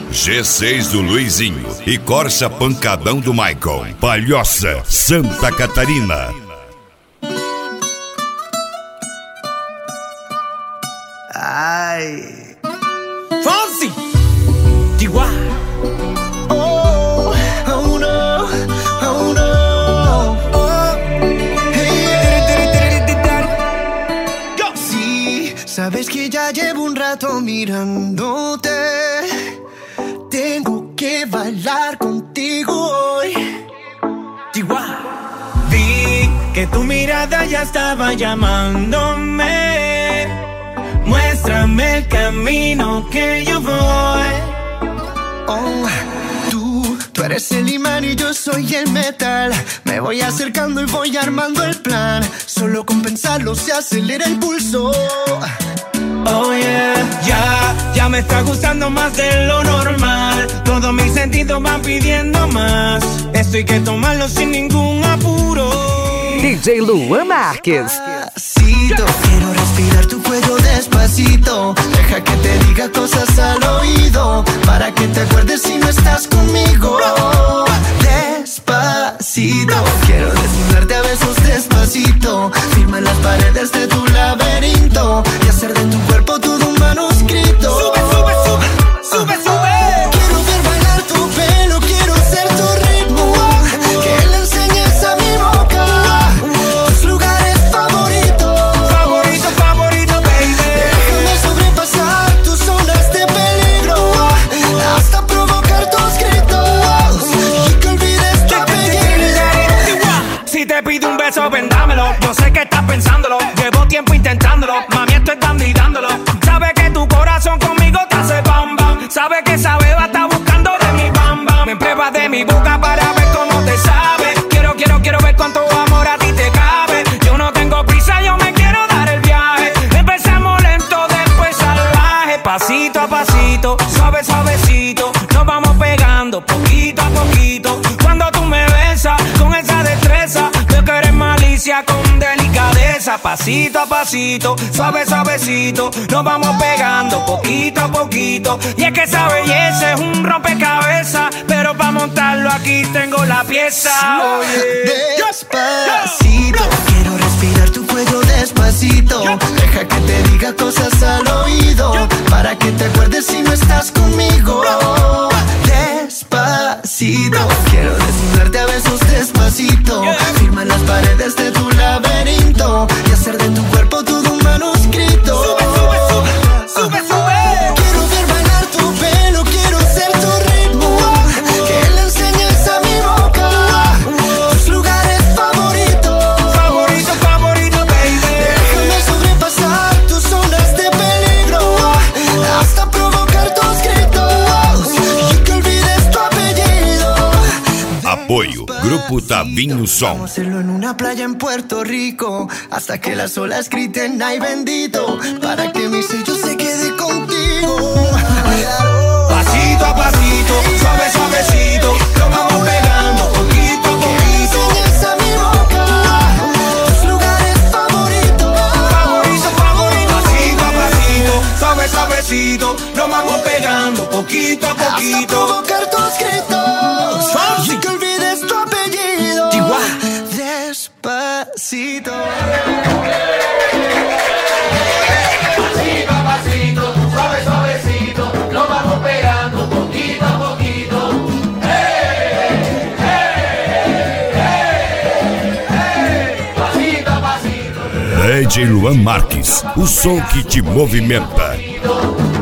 G6 do Luizinho e Corsa Pancadão do Michael. Palhoça, Santa Catarina. Ai. Fonsi! Chihuahua. Oh, oh no, oh no. Oh. Hey. Sí, sabes que ya llevo un rato mirándote. Tengo que bailar contigo hoy. Chihuahua. Vi que tu mirada ya estaba llamándome. Muéstrame el camino que yo voy. Oh, tú eres el imán y yo soy el metal. Me voy acercando y voy armando el plan. Solo con pensarlo se acelera el pulso. Oh yeah, ya me está gustando más de lo normal. Todos mis sentidos van pidiendo más. Esto hay que tomarlo sin ningún apuro. DJ Luan Marques. Despacito, quiero respirar tu cuello despacito. Deja que te diga cosas al oído, para que te acuerdes si no estás conmigo. Despacito, quiero desnudarte a besos despacito. Firma las paredes de tu laberinto y hacer de tu cuerpo todo un manuscrito. Sube, sube, sube, sube, sube. Quiero ver bailar tu pelo, quiero ser tu ritmo. Que le enseñes a mi boca tus lugares favoritos. Favorito, favorito, baby. Déjame sobrepasar tus zonas de peligro, hasta provocar tus gritos y que olvides tu apellido. Si te pido un beso, vendámelo. Yo sé que estás pensándolo. Llevo tiempo intentándolo. Mami, estoy dando y dándolo. Sabe que tu corazón conmigo te hace bam bam. Sabe que esa beba está buscando de mi bam bam. Me pruebas de mi boca para ver cómo te sabe. Quiero ver cuánto amor a ti te cabe. Yo no tengo prisa, yo me quiero dar el viaje. Empezamos lento, después salvaje. Pasito a pasito, suave, suavecito. Nos vamos pegando poquito a poquito. Cuando tú me besas con esa destreza, veo que eres malicia con delicadeza. Pasito a pasito, suave, suavecito. Nos vamos pegando poquito a poquito. Y es que esa belleza es un rompecabezas, pero para montarlo aquí tengo la pieza. Despacito, quiero respirar tu cuello despacito. Deja que te diga cosas al oído, para que te acuerdes si no estás conmigo. Despacito, quiero desnudarte a besos despacito. Firma las paredes de tu laberinto y hacer de tu cuerpo todo un manuscrito. Sube, sube, sube, sube, sube. Quiero ver bailar tu pelo, quiero ser tu ritmo. Que le enseñes a mi boca tus lugares favoritos. Favorito, favorito, baby. Déjame sobrepasar tus zonas de peligro, hasta provocar tus gritos y que olvides tu apellido. Apoio Grupo Tavinho Som. Vamos a hacerlo en una playa en Puerto Rico, hasta que las olas griten ay bendito, para que mi sello se quede contigo. Pasito a pasito, suave, suavecito. Lo vamos pegando poquito a poquito. Enseñas a mi boca tus lugares favoritos. Favorito, favorito. Pasito a pasito, suave, suavecito. Lo vamos pegando poquito a Hasta poquito. provocar tus gritos y que olvides tu apellido. Chihuahua. Despacito. Pasito a pasito, suave, suavecito, lo vamos pegando poquito a poquito. Hey, hey, hey, hey, pasito a pasito. DJ Luan Marques, o som que te movimenta.